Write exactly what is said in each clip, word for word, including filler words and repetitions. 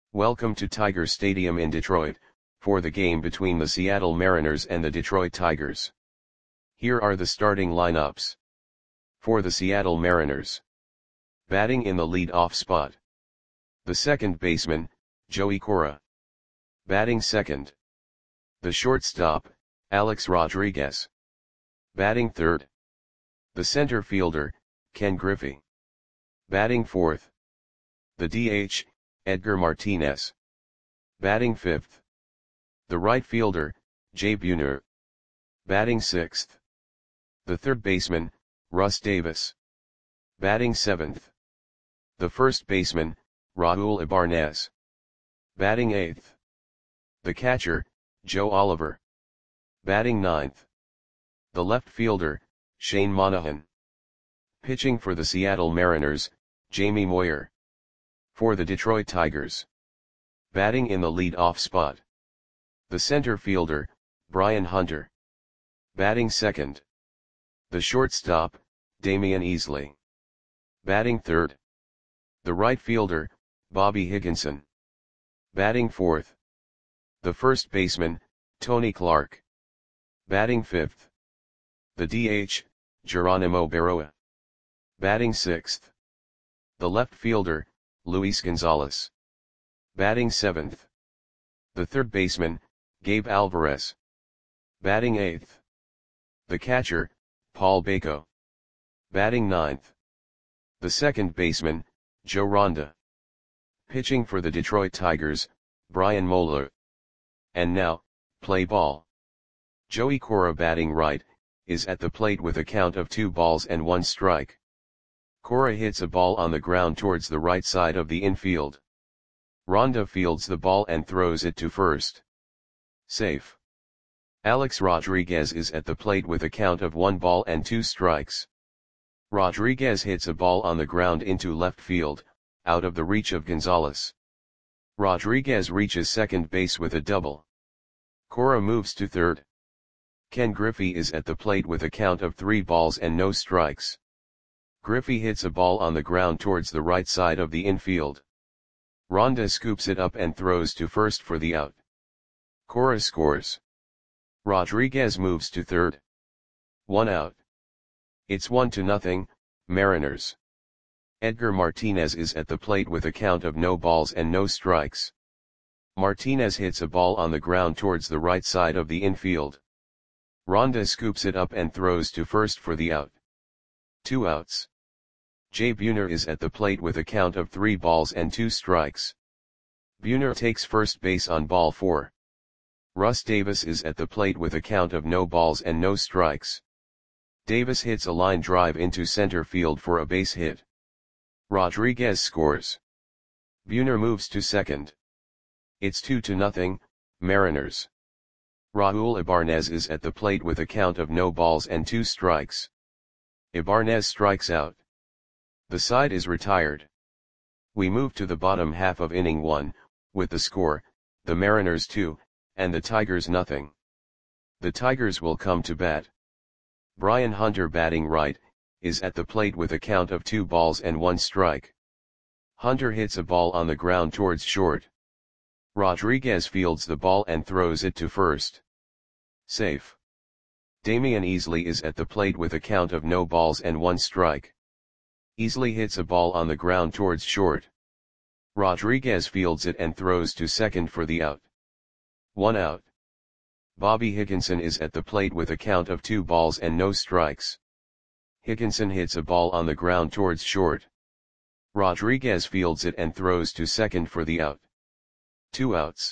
Welcome to Tiger Stadium in Detroit, for the game between the Seattle Mariners and the Detroit Tigers. Here are the starting lineups. For the Seattle Mariners. Batting in the lead-off spot. The second baseman, Joey Cora. Batting second. The shortstop, Alex Rodriguez. Batting third. The center fielder, Ken Griffey. Batting fourth. The D H, Edgar Martinez. Batting fifth. The right fielder, Jay Buhner. Batting sixth. The third baseman, Russ Davis. Batting seventh. The first baseman, Raul Ibanez. Batting eighth. The catcher, Joe Oliver. Batting ninth. The left fielder, Shane Monahan. Pitching for the Seattle Mariners, Jamie Moyer. For the Detroit Tigers. Batting in the lead-off spot. The center fielder, Brian Hunter. Batting second. The shortstop, Damian Easley. Batting third. The right fielder, Bobby Higginson. Batting fourth. The first baseman, Tony Clark. Batting fifth. The D H, Geronimo Berroa. Batting sixth. The left fielder, Luis Gonzalez. Batting seventh. The third baseman, Gabe Alvarez. Batting eighth. The catcher, Paul Bako. Batting ninth. The second baseman, Joe Ronda. Pitching for the Detroit Tigers, Brian Moeller. And now, play ball. Joey Cora batting right, is at the plate with a count of two balls and one strike. Cora hits a ball on the ground towards the right side of the infield. Ronda fields the ball and throws it to first. Safe. Alex Rodriguez is at the plate with a count of one ball and two strikes. Rodriguez hits a ball on the ground into left field, out of the reach of Gonzalez. Rodriguez reaches second base with a double. Cora moves to third. Ken Griffey is at the plate with a count of three balls and no strikes. Griffey hits a ball on the ground towards the right side of the infield. Ronda scoops it up and throws to first for the out. Cora scores. Rodriguez moves to third. One out. It's one to nothing, Mariners. Edgar Martinez is at the plate with a count of no balls and no strikes. Martinez hits a ball on the ground towards the right side of the infield. Ronda scoops it up and throws to first for the out. Two outs. Jay Buhner is at the plate with a count of three balls and two strikes. Buhner takes first base on ball four. Russ Davis is at the plate with a count of no balls and no strikes. Davis hits a line drive into center field for a base hit. Rodriguez scores. Buhner moves to second. It's two to nothing, Mariners. Raul Ibanez is at the plate with a count of no balls and two strikes. Ibanez strikes out. The side is retired. We move to the bottom half of inning one, with the score, the Mariners two, and the Tigers nothing. The Tigers will come to bat. Brian Hunter batting right, is at the plate with a count of two balls and one strike. Hunter hits a ball on the ground towards short. Rodriguez fields the ball and throws it to first. Safe. Damian Easley is at the plate with a count of no balls and one strike. Easley hits a ball on the ground towards short. Rodriguez fields it and throws to second for the out. One out. Bobby Higginson is at the plate with a count of two balls and no strikes. Higginson hits a ball on the ground towards short. Rodriguez fields it and throws to second for the out. Two outs.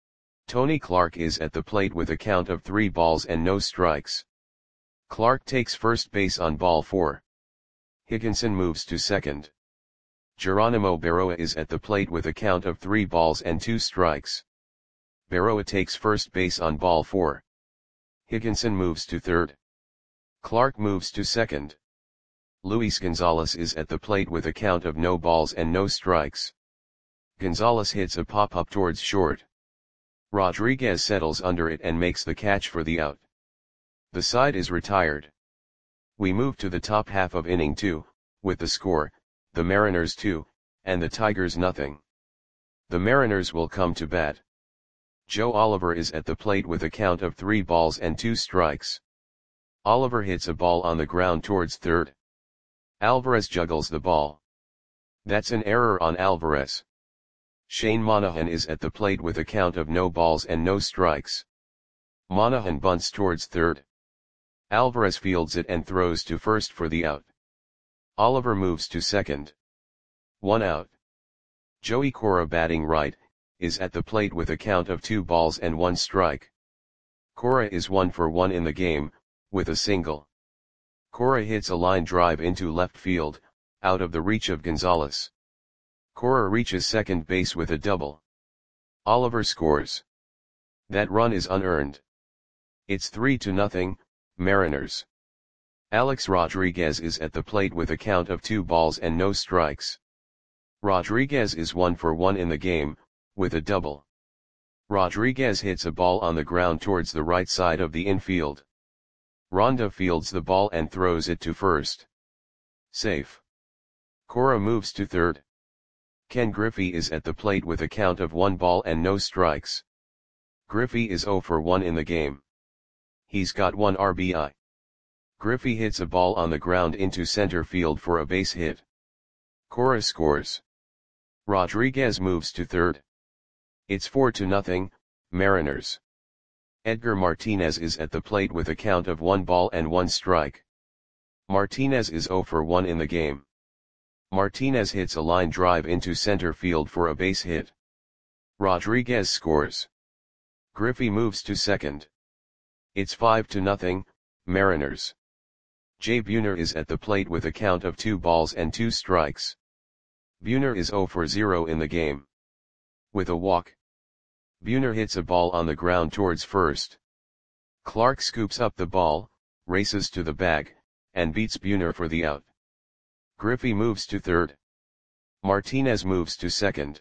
Tony Clark is at the plate with a count of three balls and no strikes. Clark takes first base on ball four. Higginson moves to second. Geronimo Berroa is at the plate with a count of three balls and two strikes. Berroa takes first base on ball four. Higginson moves to third. Clark moves to second. Luis Gonzalez is at the plate with a count of no balls and no strikes. Gonzalez hits a pop-up towards short. Rodriguez settles under it and makes the catch for the out. The side is retired. We move to the top half of inning two, with the score, the Mariners two, and the Tigers nothing. The Mariners will come to bat. Joe Oliver is at the plate with a count of three balls and two strikes. Oliver hits a ball on the ground towards third. Alvarez juggles the ball. That's an error on Alvarez. Shane Monahan is at the plate with a count of no balls and no strikes. Monahan bunts towards third. Alvarez fields it and throws to first for the out. Oliver moves to second. One out. Joey Cora, batting right, is at the plate with a count of two balls and one strike. Cora is one for one in the game, with a single. Cora hits a line drive into left field, out of the reach of Gonzalez. Cora reaches second base with a double. Oliver scores. That run is unearned. It's three to nothing, Mariners. Alex Rodriguez is at the plate with a count of two balls and no strikes. Rodriguez is one for one in the game, with a double. Rodriguez hits a ball on the ground towards the right side of the infield. Ronda fields the ball and throws it to first. Safe. Cora moves to third. Ken Griffey is at the plate with a count of one ball and no strikes. Griffey is zero for one in the game. He's got one R B I. Griffey hits a ball on the ground into center field for a base hit. Cora scores. Rodriguez moves to third. It's four to nothing, Mariners. Edgar Martinez is at the plate with a count of one ball and one strike. Martinez is zero for one in the game. Martinez hits a line drive into center field for a base hit. Rodriguez scores. Griffey moves to second. It's five to nothing, Mariners. Jay Buhner is at the plate with a count of two balls and two strikes. Buhner is zero for zero in the game. With a walk. Buhner hits a ball on the ground towards first. Clark scoops up the ball, races to the bag, and beats Buhner for the out. Griffey moves to third. Martinez moves to second.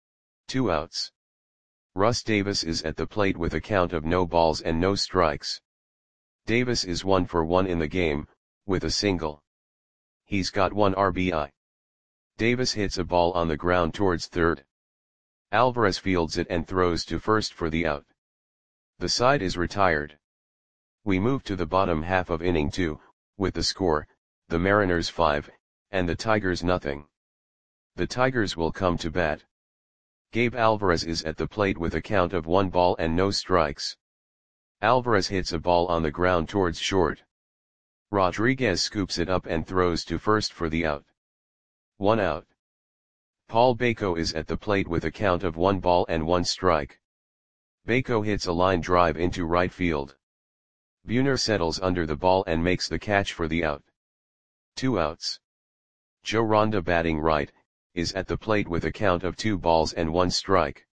Two outs. Russ Davis is at the plate with a count of no balls and no strikes. Davis is one for one in the game, with a single. He's got one R B I. Davis hits a ball on the ground towards third. Alvarez fields it and throws to first for the out. The side is retired. We move to the bottom half of inning two, with the score, the Mariners five, and the Tigers nothing. The Tigers will come to bat. Gabe Alvarez is at the plate with a count of one ball and no strikes. Alvarez hits a ball on the ground towards short. Rodriguez scoops it up and throws to first for the out. One out. Paul Bako is at the plate with a count of one ball and one strike. Bako hits a line drive into right field. Buhner settles under the ball and makes the catch for the out. Two outs. Joe Ronda, batting right, is at the plate with a count of two balls and one strike.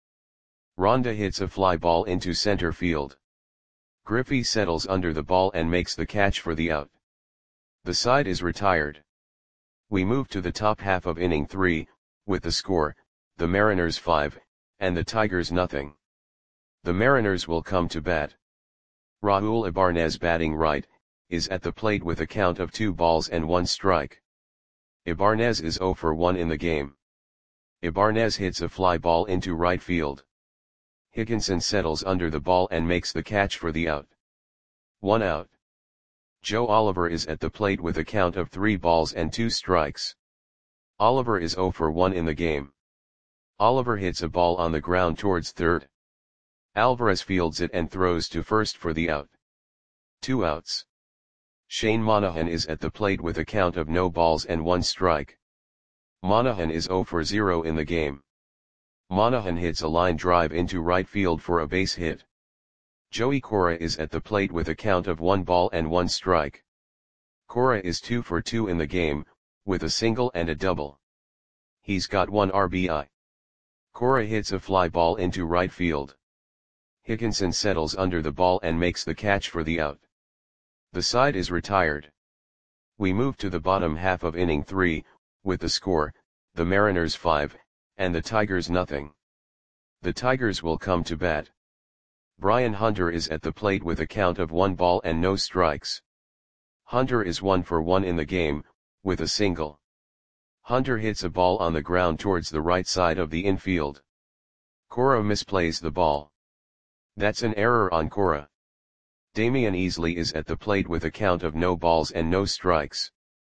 Ronda hits a fly ball into center field. Griffey settles under the ball and makes the catch for the out. The side is retired. We move to the top half of inning three, with the score, the Mariners five, and the Tigers nothing. The Mariners will come to bat. Raul Ibanez, batting right, is at the plate with a count of two balls and one strike. Ibanez is zero for one in the game. Ibanez hits a fly ball into right field. Higginson settles under the ball and makes the catch for the out. One out. Joe Oliver is at the plate with a count of three balls and two strikes. Oliver is zero for one in the game. Oliver hits a ball on the ground towards third. Alvarez fields it and throws to first for the out. Two outs. Shane Monahan is at the plate with a count of no balls and one strike. Monahan is zero for zero in the game. Monahan hits a line drive into right field for a base hit. Joey Cora is at the plate with a count of one ball and one strike. Cora is two for two in the game, with a single and a double. He's got one R B I. Cora hits a fly ball into right field. Higginson settles under the ball and makes the catch for the out. The side is retired. We move to the bottom half of inning three, with the score, the Mariners five, and the Tigers nothing. The Tigers will come to bat. Brian Hunter is at the plate with a count of one ball and no strikes. Hunter is one for one in the game, with a single. Hunter hits a ball on the ground towards the right side of the infield. Cora misplays the ball. That's an error on Cora. Damian Easley is at the plate with a count of no balls and no strikes.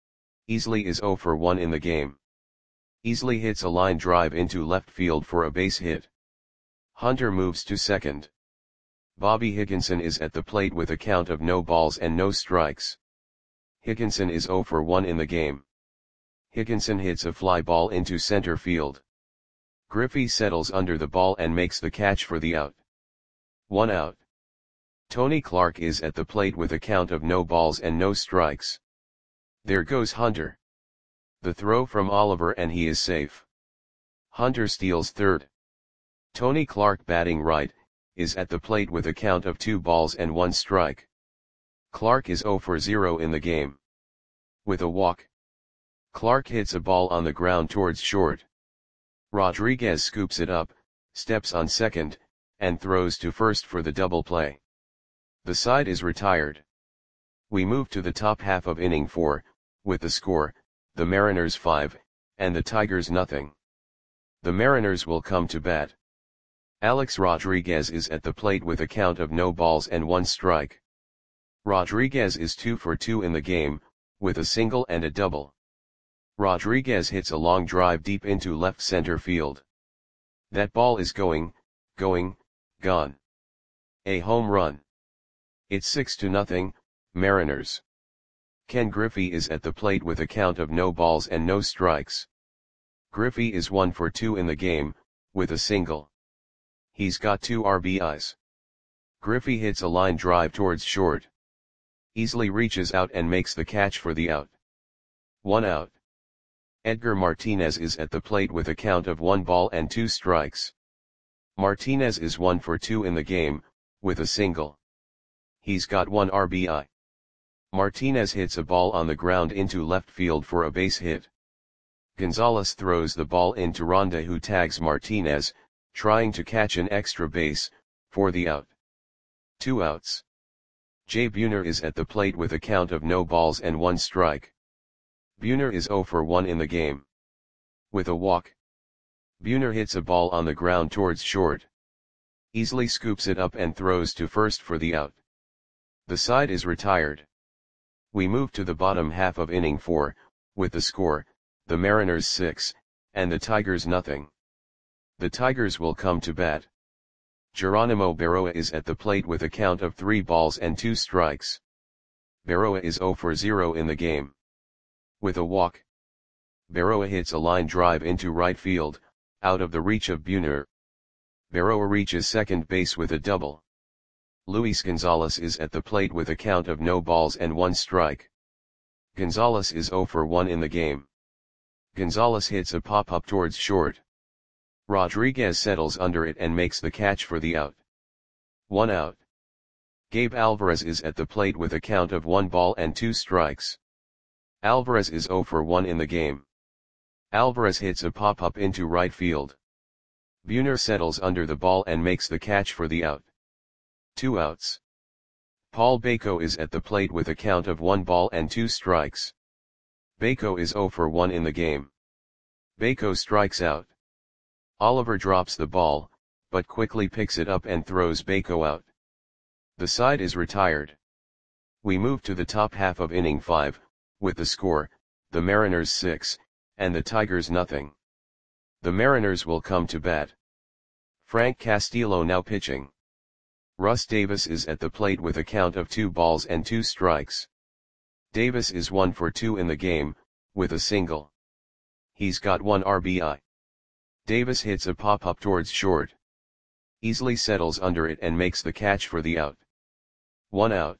Easley is zero for one in the game. Easley hits a line drive into left field for a base hit. Hunter moves to second. Bobby Higginson is at the plate with a count of no balls and no strikes. Higginson is zero for one in the game. Higginson hits a fly ball into center field. Griffey settles under the ball and makes the catch for the out. One out. Tony Clark is at the plate with a count of no balls and no strikes. There goes Hunter. The throw from Oliver and he is safe. Hunter steals third. Tony Clark, batting right, is at the plate with a count of two balls and one strike. Clark is zero for zero in the game. With a walk, Clark hits a ball on the ground towards short. Rodriguez scoops it up, steps on second, and throws to first for the double play. The side is retired. We move to the top half of inning four, with the score, the Mariners five, and the Tigers nothing. The Mariners will come to bat. Alex Rodriguez is at the plate with a count of no balls and one strike. Rodriguez is two for two in the game, with a single and a double. Rodriguez hits a long drive deep into left center field. That ball is going, going, gone. A home run. It's six to nothing, Mariners. Ken Griffey is at the plate with a count of no balls and no strikes. Griffey is one for two in the game, with a single. He's got two R B Is. Griffey hits a line drive towards short. Easley reaches out and makes the catch for the out. One out. Edgar Martinez is at the plate with a count of one ball and two strikes. Martinez is one for two in the game, with a single. He's got one R B I. Martinez hits a ball on the ground into left field for a base hit. Gonzalez throws the ball into Ronda, who tags Martinez, trying to catch an extra base, for the out. Two outs. Jay Buhner is at the plate with a count of no balls and one strike. Buhner is zero for one in the game. With a walk, Buhner hits a ball on the ground towards short. Easley scoops it up and throws to first for the out. The side is retired. We move to the bottom half of inning four, with the score, the Mariners six, and the Tigers nothing. The Tigers will come to bat. Geronimo Berroa is at the plate with a count of three balls and two strikes. Berroa is zero for zero in the game. With a walk, Berroa hits a line drive into right field, out of the reach of Buhner. Berroa reaches second base with a double. Luis Gonzalez is at the plate with a count of no balls and one strike. Gonzalez is zero for one in the game. Gonzalez hits a pop-up towards short. Rodriguez settles under it and makes the catch for the out. One out. Gabe Alvarez is at the plate with a count of one ball and two strikes. Alvarez is zero for one in the game. Alvarez hits a pop-up into right field. Buhner settles under the ball and makes the catch for the out. Two outs. Paul Bako is at the plate with a count of one ball and two strikes. Bako is zero for one in the game. Bako strikes out. Oliver drops the ball, but quickly picks it up and throws Bako out. The side is retired. We move to the top half of inning five, with the score, the Mariners six, and the Tigers nothing. The Mariners will come to bat. Frank Castillo now pitching. Russ Davis is at the plate with a count of two balls and two strikes. Davis is one for two in the game, with a single. He's got one R B I. Davis hits a pop-up towards short. Easley settles under it and makes the catch for the out. One out.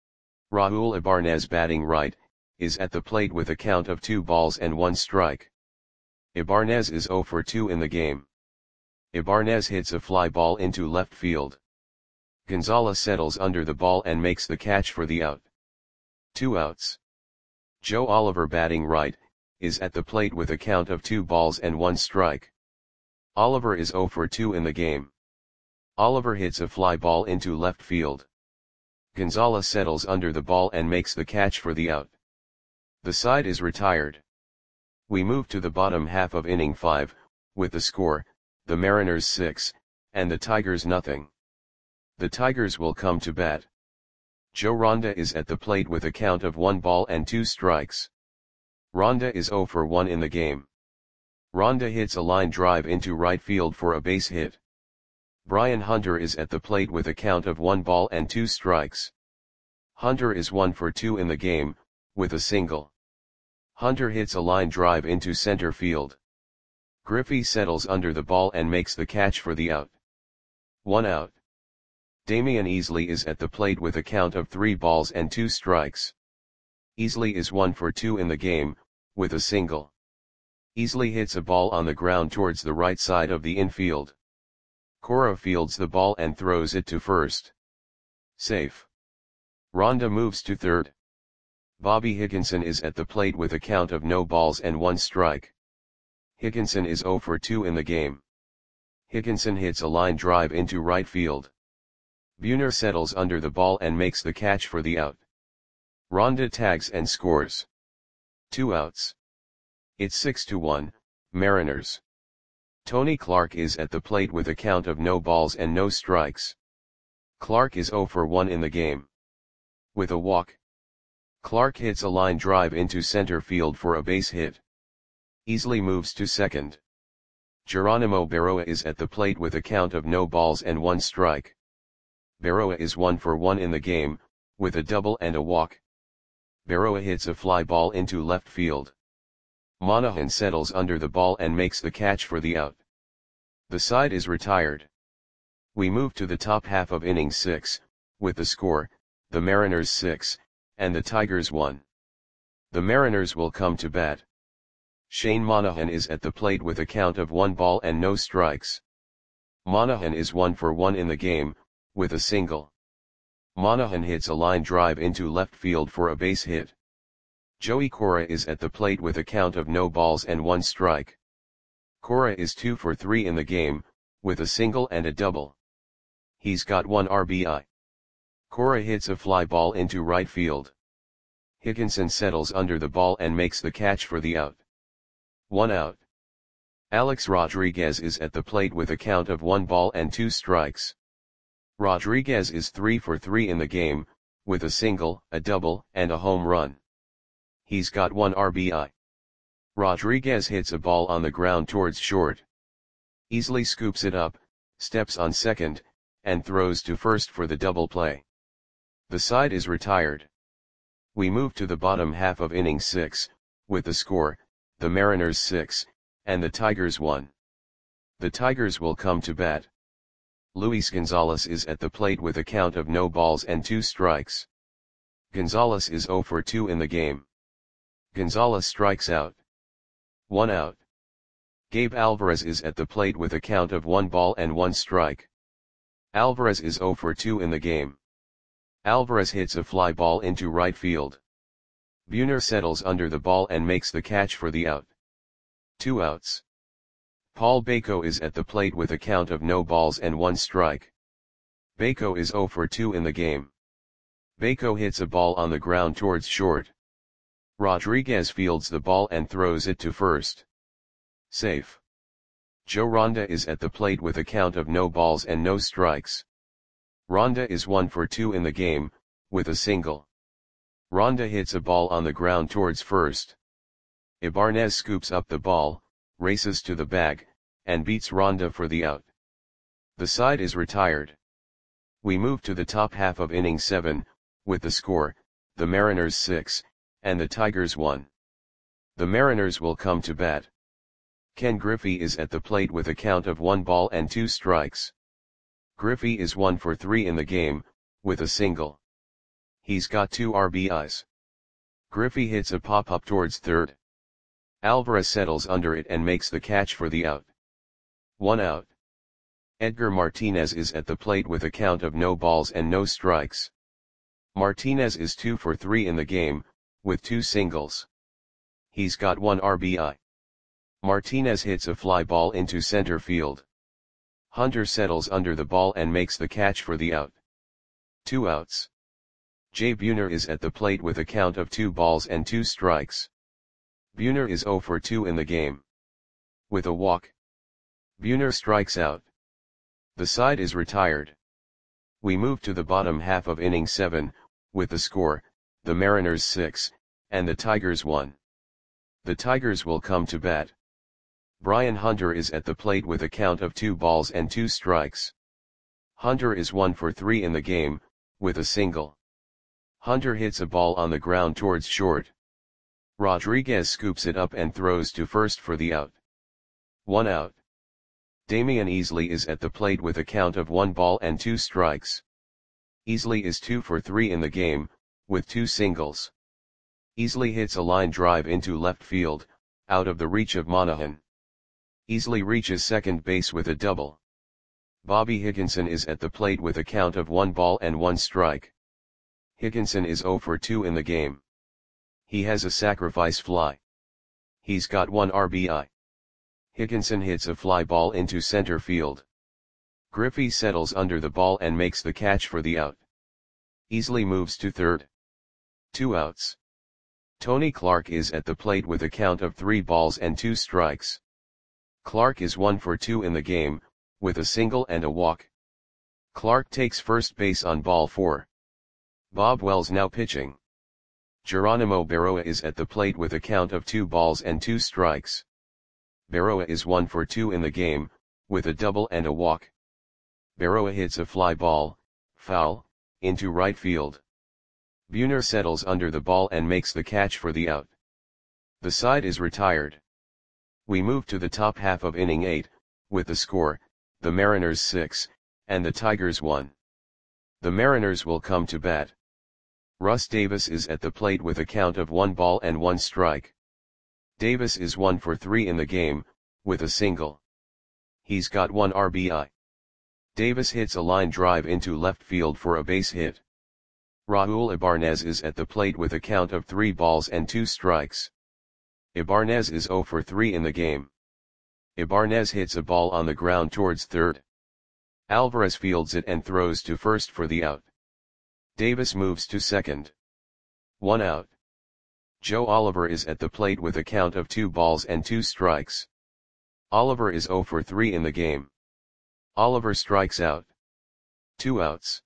Raul Ibanez, batting right, is at the plate with a count of two balls and one strike. Ibanez is zero for two in the game. Ibanez hits a fly ball into left field. Gonzalez settles under the ball and makes the catch for the out. Two outs. Joe Oliver, batting right, is at the plate with a count of two balls and one strike. Oliver is zero for two in the game. Oliver hits a fly ball into left field. Gonzalez settles under the ball and makes the catch for the out. The side is retired. We move to the bottom half of inning five, with the score, the Mariners six, and the Tigers nothing. The Tigers will come to bat. Joe Ronda is at the plate with a count of one ball and two strikes. Ronda is zero for one in the game. Ronda hits a line drive into right field for a base hit. Brian Hunter is at the plate with a count of one ball and two strikes. Hunter is one for two in the game, with a single. Hunter hits a line drive into center field. Griffey settles under the ball and makes the catch for the out. One out. Damian Easley is at the plate with a count of three balls and two strikes. Easley is one for two in the game, with a single. Easley hits a ball on the ground towards the right side of the infield. Cora fields the ball and throws it to first. Safe. Ronda moves to third. Bobby Higginson is at the plate with a count of no balls and one strike. Higginson is zero for two in the game. Higginson hits a line drive into right field. Buhner settles under the ball and makes the catch for the out. Ronda tags and scores. Two outs. It's six to one, Mariners. Tony Clark is at the plate with a count of no balls and no strikes. Clark is zero for one in the game. With a walk. Clark hits a line drive into center field for a base hit. Easley moves to second. Geronimo Berroa is at the plate with a count of no balls and one strike. Berroa is one for one in the game, with a double and a walk. Berroa hits a fly ball into left field. Monahan settles under the ball and makes the catch for the out. The side is retired. We move to the top half of inning six, with the score, the Mariners six, and the Tigers one. The Mariners will come to bat. Shane Monahan is at the plate with a count of one ball and no strikes. Monahan is one for one in the game, with a single. Monahan hits a line drive into left field for a base hit. Joey Cora is at the plate with a count of no balls and one strike. Cora is two for three in the game, with a single and a double. He's got one R B I. Cora hits a fly ball into right field. Higginson settles under the ball and makes the catch for the out. One out. Alex Rodriguez is at the plate with a count of one ball and two strikes. Rodriguez is three for three in the game, with a single, a double, and a home run. He's got one R B I. Rodriguez hits a ball on the ground towards short. Easley scoops it up, steps on second, and throws to first for the double play. The side is retired. We move to the bottom half of inning six, with the score, the Mariners six, and the Tigers one. The Tigers will come to bat. Luis Gonzalez is at the plate with a count of no balls and two strikes. Gonzalez is zero for two in the game. Gonzalez strikes out. One out. Gabe Alvarez is at the plate with a count of one ball and one strike. Alvarez is zero for two in the game. Alvarez hits a fly ball into right field. Buhner settles under the ball and makes the catch for the out. Two outs. Paul Bako is at the plate with a count of no balls and one strike. Bako is zero for two in the game. Bako hits a ball on the ground towards short. Rodriguez fields the ball and throws it to first. Safe. Joe Ronda is at the plate with a count of no balls and no strikes. Ronda is one for two in the game, with a single. Ronda hits a ball on the ground towards first. Ibanez scoops up the ball, races to the bag, and beats Ronda for the out. The side is retired. We move to the top half of inning seven, with the score, the Mariners six, and the Tigers one. The Mariners will come to bat. Ken Griffey is at the plate with a count of one ball and two strikes. Griffey is one for three in the game, with a single. He's got two R B Is. Griffey hits a pop-up towards third. Alvarez settles under it and makes the catch for the out. One out. Edgar Martinez is at the plate with a count of no balls and no strikes. Martinez is two for three in the game, with two singles. He's got one R B I. Martinez hits a fly ball into center field. Hunter settles under the ball and makes the catch for the out. Two outs. Jay Buhner is at the plate with a count of two balls and two strikes. Buhner is zero for two in the game. With a walk. Buhner strikes out. The side is retired. We move to the bottom half of inning seven, with the score, the Mariners six, and the Tigers one. The Tigers will come to bat. Brian Hunter is at the plate with a count of two balls and two strikes. Hunter is one for three in the game, with a single. Hunter hits a ball on the ground towards short. Rodriguez scoops it up and throws to first for the out. One out. Damian Easley is at the plate with a count of one ball and two strikes. Easley is two for three in the game, with two singles. Easley hits a line drive into left field, out of the reach of Monahan. Easley reaches second base with a double. Bobby Higginson is at the plate with a count of one ball and one strike. Higginson is zero for two in the game. He has a sacrifice fly. He's got one R B I. Higginson hits a fly ball into center field. Griffey settles under the ball and makes the catch for the out. Easley moves to third. Two outs. Tony Clark is at the plate with a count of three balls and two strikes. Clark is one for two in the game, with a single and a walk. Clark takes first base on ball four. Bob Wells now pitching. Geronimo Berroa is at the plate with a count of two balls and two strikes. Berroa is one for two in the game, with a double and a walk. Berroa hits a fly ball, foul, into right field. Buhner settles under the ball and makes the catch for the out. The side is retired. We move to the top half of inning eight, with the score, the Mariners six, and the Tigers one. The Mariners will come to bat. Russ Davis is at the plate with a count of one ball and one strike. Davis is one for three in the game, with a single. He's got one R B I. Davis hits a line drive into left field for a base hit. Raul Ibanez is at the plate with a count of three balls and two strikes. Ibanez is zero for three in the game. Ibanez hits a ball on the ground towards third. Alvarez fields it and throws to first for the out. Davis moves to second. One out. Joe Oliver is at the plate with a count of two balls and two strikes. Oliver is zero for three in the game. Oliver strikes out. Two outs.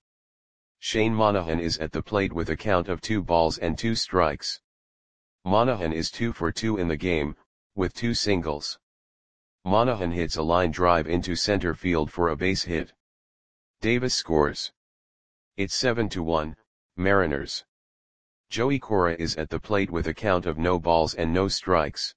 Shane Monahan is at the plate with a count of two balls and two strikes. Monahan is two for two in the game, with two singles. Monahan hits a line drive into center field for a base hit. Davis scores. It's seven to one, Mariners. Joey Cora is at the plate with a count of no balls and no strikes.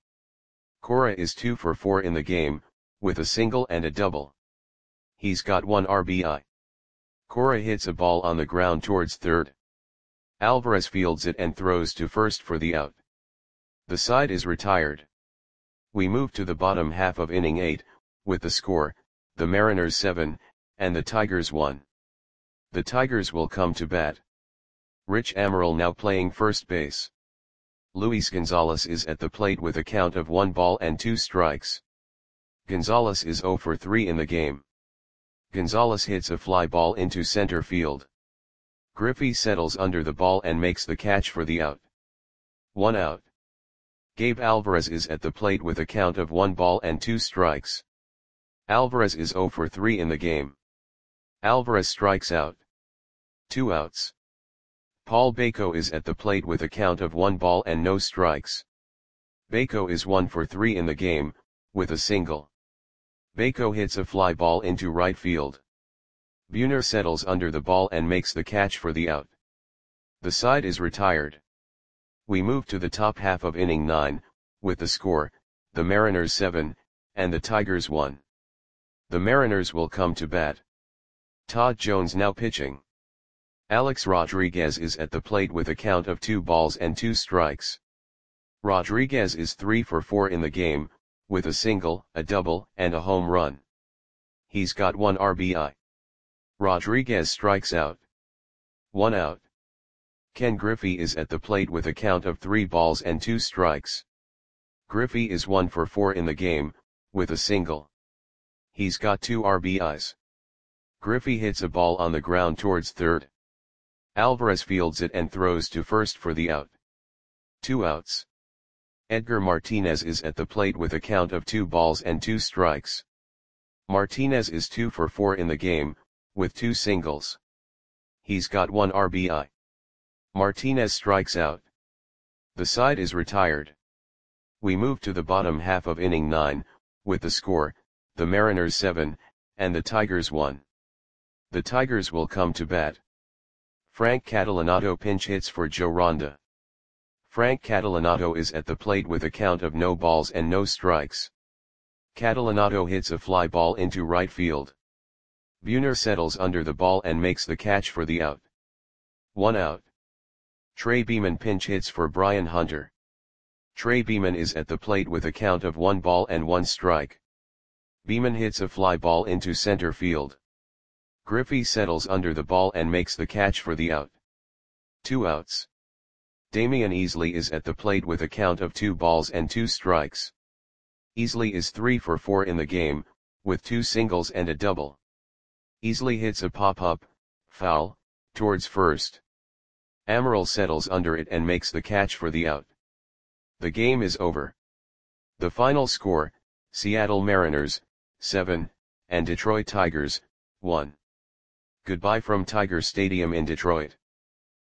Cora is two for four in the game, with a single and a double. He's got one R B I. Cora hits a ball on the ground towards third. Alvarez fields it and throws to first for the out. The side is retired. We move to the bottom half of inning eight, with the score, the Mariners seven, and the Tigers one. The Tigers will come to bat. Rich Amaral now playing first base. Luis Gonzalez is at the plate with a count of one ball and two strikes. Gonzalez is zero for three in the game. Gonzalez hits a fly ball into center field. Griffey settles under the ball and makes the catch for the out. One out. Gabe Alvarez is at the plate with a count of one ball and two strikes. Alvarez is zero for three in the game. Alvarez strikes out. Two outs. Paul Bako is at the plate with a count of one ball and no strikes. Bako is one for three in the game, with a single. Bako hits a fly ball into right field. Buhner settles under the ball and makes the catch for the out. The side is retired. We move to the top half of inning nine, with the score, the Mariners seven, and the Tigers one. The Mariners will come to bat. Todd Jones now pitching. Alex Rodriguez is at the plate with a count of two balls and two strikes. Rodriguez is three for four in the game, with a single, a double, and a home run. He's got one R B I. Rodriguez strikes out. One out. Ken Griffey is at the plate with a count of three balls and two strikes. Griffey is one for four in the game, with a single. He's got two R B Is. Griffey hits a ball on the ground towards third. Alvarez fields it and throws to first for the out. Two outs. Edgar Martinez is at the plate with a count of two balls and two strikes. Martinez is two for four in the game, with two singles. He's got one R B I. Martinez strikes out. The side is retired. We move to the bottom half of inning nine, with the score, the Mariners seven, and the Tigers one. The Tigers will come to bat. Frank Catalanotto pinch hits for Joe Ronda. Frank Catalanotto is at the plate with a count of no balls and no strikes. Catalanotto hits a fly ball into right field. Buhner settles under the ball and makes the catch for the out. One out. Trey Beeman pinch hits for Brian Hunter. Trey Beeman is at the plate with a count of one ball and one strike. Beeman hits a fly ball into center field. Griffey settles under the ball and makes the catch for the out. Two outs. Damian Easley is at the plate with a count of two balls and two strikes. Easley is three for four in the game, with two singles and a double. Easley hits a pop-up, foul, towards first. Amaral settles under it and makes the catch for the out. The game is over. The final score, Seattle Mariners, seven, and Detroit Tigers, one. Goodbye from Tiger Stadium in Detroit.